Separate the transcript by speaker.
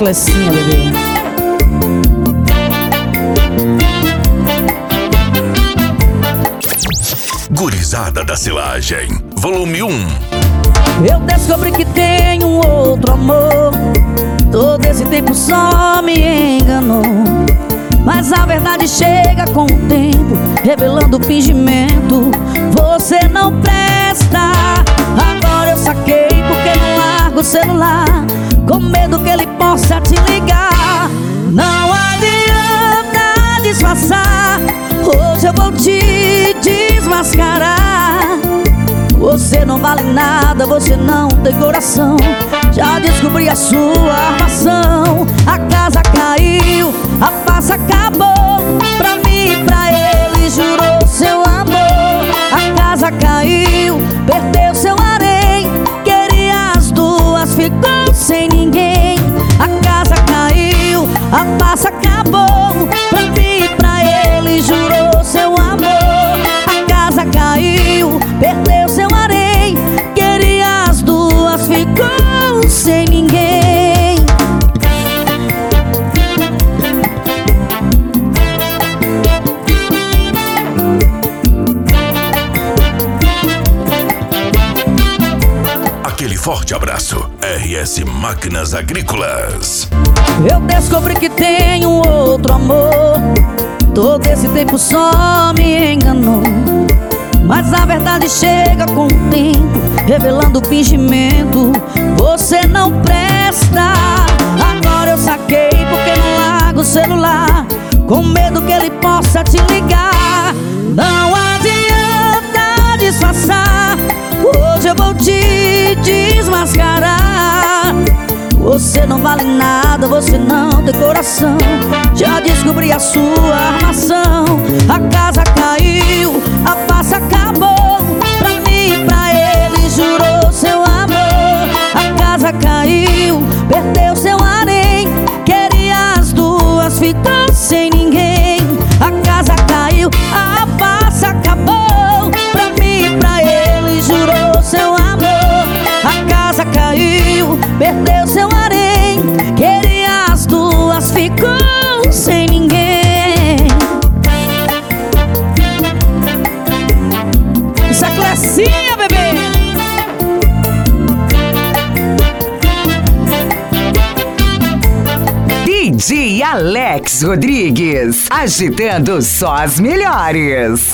Speaker 1: Clecinha, bebê.
Speaker 2: Gurizada da Silagem, volume 1.
Speaker 1: Eu descobri que tenho um outro amor. Todo esse tempo só me enganou, mas a verdade chega com o tempo, revelando o fingimento. Você não presta. Agora eu saquei porque não largo o celular, com medo que ele possa te ligar. Não adianta disfarçar, hoje eu vou te desmascarar. Você não vale nada, você não tem coração. Já descobri a sua armação. A casa caiu, a paz acabou. Pra mim e pra ele jurou seu amor. A casa caiu, perdeu seu harém. Queria as duas, ficou sem ninguém. A casa caiu, a paz acabou. Pra mim e pra ele jurou seu amor. A casa caiu, perdeu seu harém. Queria as duas, ficou sem ninguém.
Speaker 2: Aquele forte abraço, RS Máquinas Agrícolas.
Speaker 1: Eu descobri que tenho um outro amor. Todo esse tempo só me enganou, mas a verdade chega com o tempo, revelando o fingimento. Você não presta. Agora eu saquei porque não largo o celular, com medo que ele possa te ligar. Não adianta disfarçar, hoje eu vou te desmascarar. Você não vale nada, você não tem coração. Já descobri a sua armação. A casa caiu, a paz acabou. Pra mim e pra ele jurou seu amor. A casa caiu, perdeu seu harém. Queria as duas, ficou sem ninguém. A casa caiu, a paz acabou. Pra mim e pra ele jurou seu amor. A casa caiu, perdeu seu harém. Queria as duas, ficou sem ninguém. Isso é Clecinha, bebê.
Speaker 3: DJ Alex Rodrigues, agitando só as melhores.